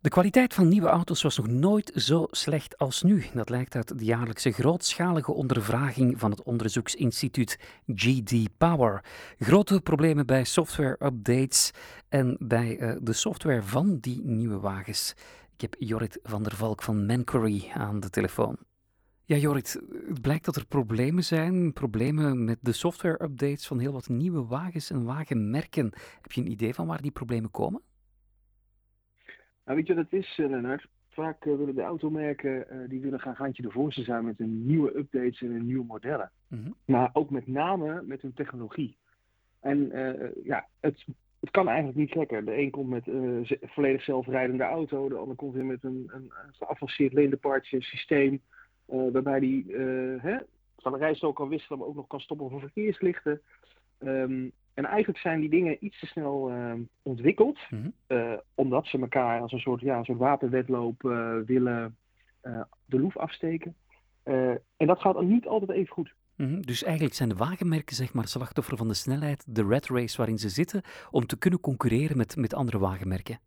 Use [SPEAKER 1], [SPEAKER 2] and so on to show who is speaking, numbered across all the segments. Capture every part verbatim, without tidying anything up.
[SPEAKER 1] De kwaliteit van nieuwe auto's was nog nooit zo slecht als nu. Dat lijkt uit de jaarlijkse grootschalige ondervraging van het onderzoeksinstituut G D Power. Grote problemen bij software-updates en bij uh, de software van die nieuwe wagens. Ik heb Jorrit van der Valk van Mancory aan de telefoon. Ja, Jorrit, het blijkt dat er problemen zijn, problemen met de software-updates van heel wat nieuwe wagens en wagenmerken. Heb je een idee van waar die problemen komen?
[SPEAKER 2] Nou, weet je wat het is, Lennart? Vaak uh, willen de automerken uh, die willen gaan gaantje de voorste zijn met hun nieuwe updates en hun nieuwe modellen. Mm-hmm. Maar ook met name met hun technologie. En uh, ja, het, het kan eigenlijk niet gekker. De een komt met een uh, volledig zelfrijdende auto, de ander komt weer met een, een geavanceerd lane departure systeem, uh, waarbij die uh, hè, van de rijstrook kan wisselen, maar ook nog kan stoppen voor verkeerslichten. Um, En eigenlijk zijn die dingen iets te snel uh, ontwikkeld, mm-hmm. uh, omdat ze elkaar als een soort, ja, een soort wapenwedloop uh, willen uh, de loef afsteken. Uh, en dat gaat niet altijd even goed.
[SPEAKER 1] Mm-hmm. Dus eigenlijk zijn de wagenmerken zeg maar slachtoffer van de snelheid, de rat race waarin ze zitten, om te kunnen concurreren met, met andere wagenmerken.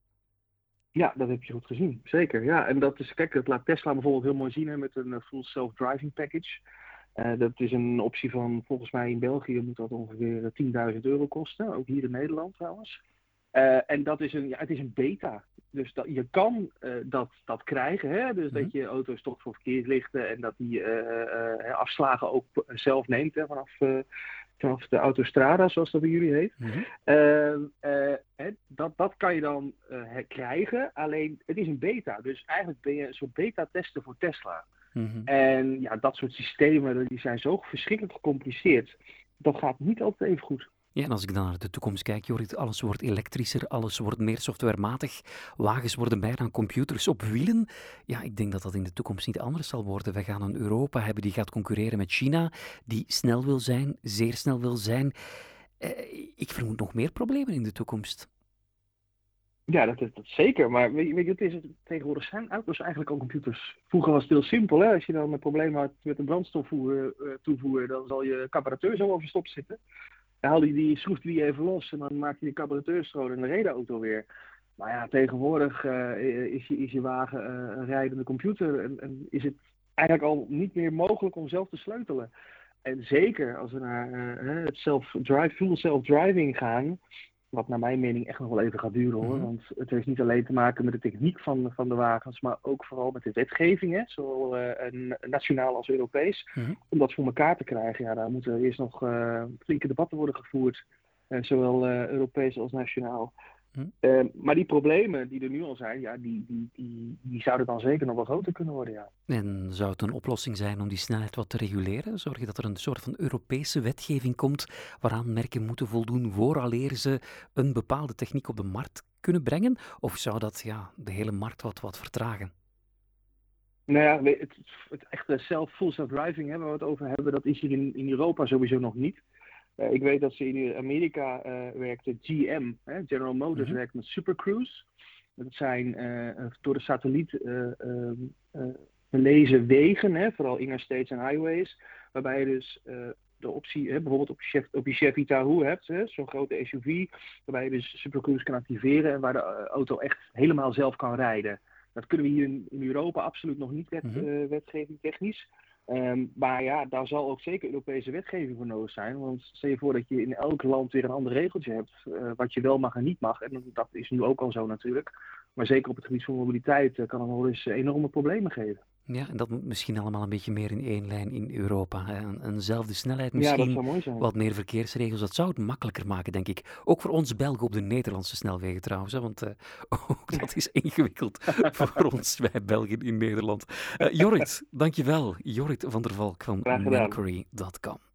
[SPEAKER 2] Ja, dat heb je goed gezien, zeker. Ja, en dat is, kijk, dat laat Tesla bijvoorbeeld heel mooi zien hè, met een uh, full self-driving package. Uh, dat is een optie van, volgens mij in België moet dat ongeveer tienduizend euro kosten. Ook hier in Nederland trouwens. Uh, en dat is een, ja, het is een beta. Dus dat, je kan uh, dat, dat krijgen. Hè? Dus mm-hmm. dat je auto stopt voor verkeerslichten en dat die uh, uh, afslagen ook zelf neemt hè, vanaf, uh, vanaf de autostrada, zoals dat bij jullie heet. Mm-hmm. Uh, uh, hè, dat, dat kan je dan uh, krijgen. Alleen, het is een beta. Dus eigenlijk ben je een soort beta-tester voor Tesla. Mm-hmm. En ja, dat soort systemen die zijn zo verschrikkelijk gecompliceerd. Dat gaat niet altijd even goed.
[SPEAKER 1] Ja, en als ik dan naar de toekomst kijk, Jorrit, alles wordt elektrischer, alles wordt meer softwarematig. Wagens worden bijna computers op wielen. Ja, ik denk dat dat in de toekomst niet anders zal worden. We gaan een Europa hebben die gaat concurreren met China, die snel wil zijn, zeer snel wil zijn. Eh, ik vermoed nog meer problemen in de toekomst.
[SPEAKER 2] Ja, dat is dat zeker. Maar weet je, weet je, het is het, tegenwoordig zijn auto's eigenlijk al computers. Vroeger was het heel simpel. Hè? Als je dan een probleem had met een brandstoftoevoer, uh, toevoer, dan zal je carburateur zo over stop zitten. Dan haal je die, schroef die even los en dan maak je de carburateur schoon en dan reed de auto weer. Maar ja, tegenwoordig uh, is, je, is je wagen uh, een rijdende computer en, en is het eigenlijk al niet meer mogelijk om zelf te sleutelen. En zeker als we naar uh, het self-drive, full self-driving gaan, wat naar mijn mening echt nog wel even gaat duren hoor. Mm-hmm. Want het heeft niet alleen te maken met de techniek van, van de wagens, maar ook vooral met de wetgeving, hè, zowel uh, nationaal als Europees. Mm-hmm. Om dat voor elkaar te krijgen, ja, daar moeten eerst nog uh, flinke debatten worden gevoerd. Uh, zowel uh, Europees als nationaal. Mm-hmm. Uh, maar die problemen die er nu al zijn, ja, die, die, die, die zouden dan zeker nog wel groter kunnen worden, ja.
[SPEAKER 1] En zou het een oplossing zijn om die snelheid wat te reguleren? Zorgen dat er een soort van Europese wetgeving komt waaraan merken moeten voldoen vooraleer ze een bepaalde techniek op de markt kunnen brengen? Of zou dat ja, de hele markt wat, wat vertragen?
[SPEAKER 2] Nou ja, het, het echte self, full self-driving hè, waar we het over hebben, dat is hier in, in Europa sowieso nog niet. Uh, ik weet dat ze in Amerika uh, werkte, G M, hè, General Motors, mm-hmm. werkt met Super Cruise. Dat zijn uh, door de satelliet uh, uh, uh, belezen wegen, hè, vooral interstates en highways, waarbij je dus uh, de optie, hè, bijvoorbeeld op je, Chef, op je Chevy Tahoe hebt, hè, zo'n grote S U V, waarbij je dus Super Cruise kan activeren en waar de uh, auto echt helemaal zelf kan rijden. Dat kunnen we hier in, in Europa absoluut nog niet wet, mm-hmm. uh, wetgeving technisch. Um, maar ja, daar zal ook zeker Europese wetgeving voor nodig zijn. Want stel je voor dat je in elk land weer een ander regeltje hebt. Uh, wat je wel mag en niet mag. En dat is nu ook al zo natuurlijk. Maar zeker op het gebied van mobiliteit uh, kan het nog wel eens enorme problemen geven.
[SPEAKER 1] Ja, en dat moet misschien allemaal een beetje meer in één lijn in Europa. Hè? Een, eenzelfde snelheid misschien,
[SPEAKER 2] ja, dat zou mooi zijn.
[SPEAKER 1] Wat meer verkeersregels. Dat zou het makkelijker maken, denk ik. Ook voor ons Belgen op de Nederlandse snelwegen trouwens. Hè? Want uh, ook dat is ingewikkeld voor ons, wij Belgen in Nederland. Uh, Jorrit, dankjewel. Jorrit van der Valk van Mancory punt com.